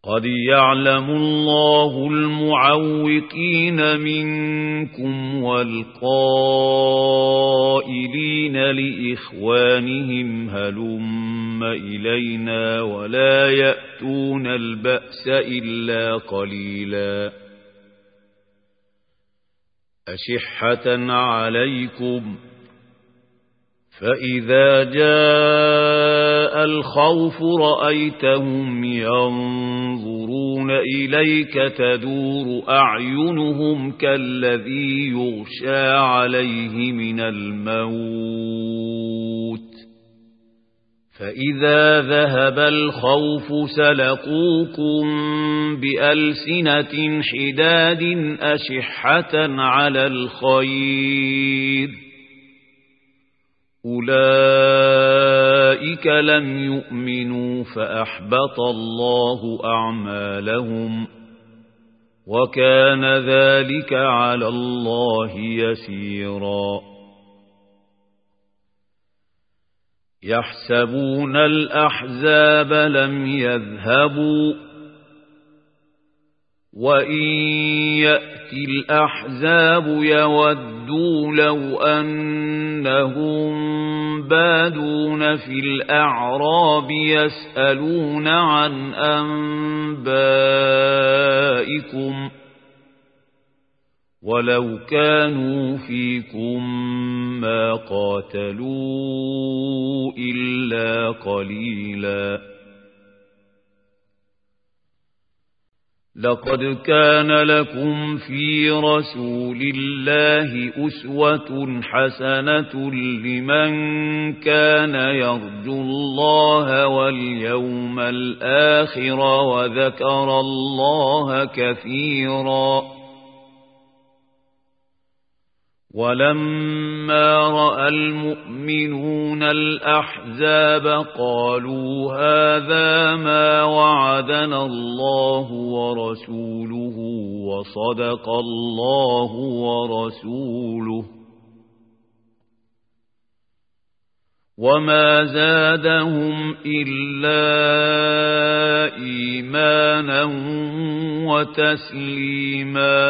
قد يعلم الله المعوقين منكم والقائلين لإخوانهم هلم إلينا ولا يأتون البأس إلا قليلا أشحة عليكم فإذا جاء الخوف رأيتهم ينظرون إليك تدور أعينهم كالذي يغشى عليه من الموت فإذا ذهب الخوف سلقوكم بألسنة حداد أشحة على الخير أولئك لم يؤمنوا فأحبط الله أعمالهم وكان ذلك على الله يسيرا يحسبون الأحزاب لم يذهبوا وإن يأتي الأحزاب يودوا لو أنهم بادون في الأعراب يسألون عن أنبائكم ولو كانوا فيكم ما قاتلوا إلا قليلا لقد كان لكم في رسول الله أسوة حسنة لمن كان يرجو الله واليوم الآخر وذكر الله كثيرا ولما رأى المؤمنون الأحزاب قالوا هذا ما وعدنا الله ورسوله وصدق الله ورسوله وما زادهم إلا إيمانا وتسليما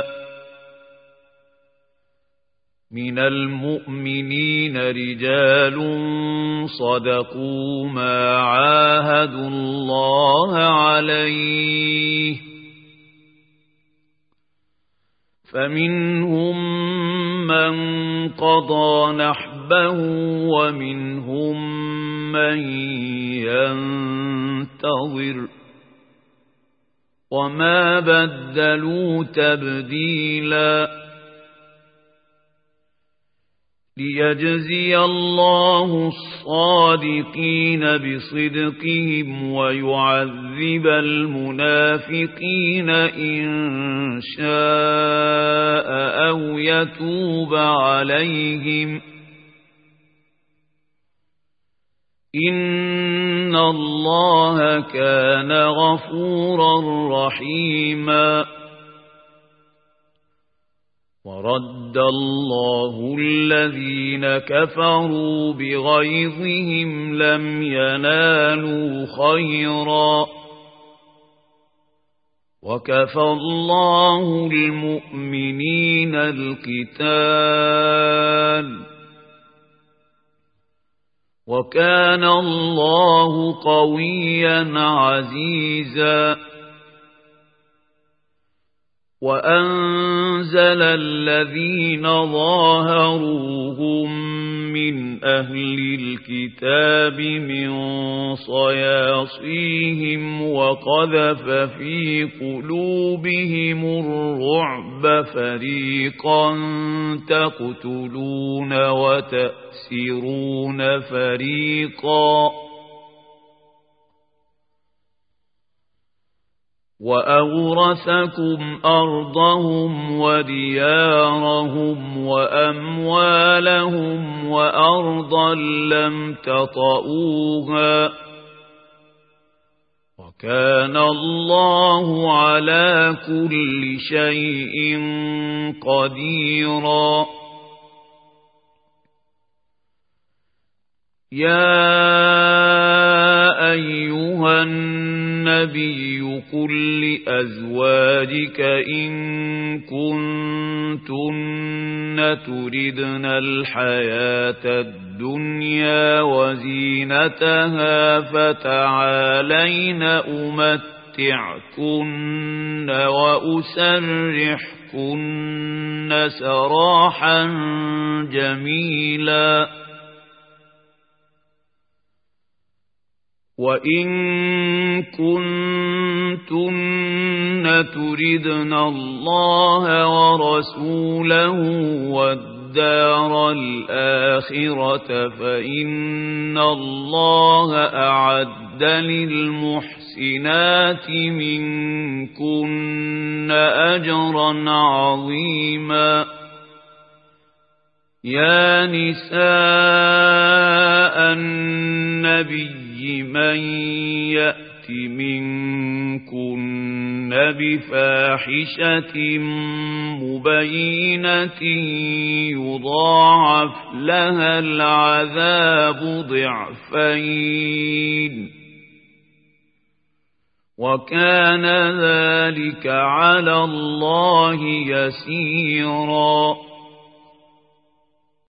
من المؤمنين رجال صدقوا ما عاهدوا الله عليه فمنهم من قضى نحبه ومنهم من ينتظر وما بدلوا تبديلا ليجزي الله الصادقين بصدقهم ويعذب المنافقين إن شاء أو يتوب عليهم إن الله كان غفورا رحيما ورد الله الذين كفروا بغيظهم لم ينالوا خيرا وكفى الله المؤمنين القتال وكان الله قويا عزيزا وأنزل الذين ظاهروهم من أهل الكتاب من صياصيهم وقذف في قلوبهم الرعب فريقا تقتلون وتأسرون فريقا وأورثكم أرضهم وديارهم وأموالهم وأرضا لم تطئوها وكان الله على كل شيء قديرا يا أيها النبي قل لأزواجك إن كنتن تردن الحياة الدنيا وزينتها فتعالين أمتعكن وأسرحكن سراحا جميلا وإن كنتن تردن الله ورسوله والدار الآخرة فإن الله أعد للمحسنات منكن أجرا عظيما يا نساء النبي من يأت منكن بفاحشة مبينة يضاعف لها العذاب ضعفين وكان ذلك على الله يسيرا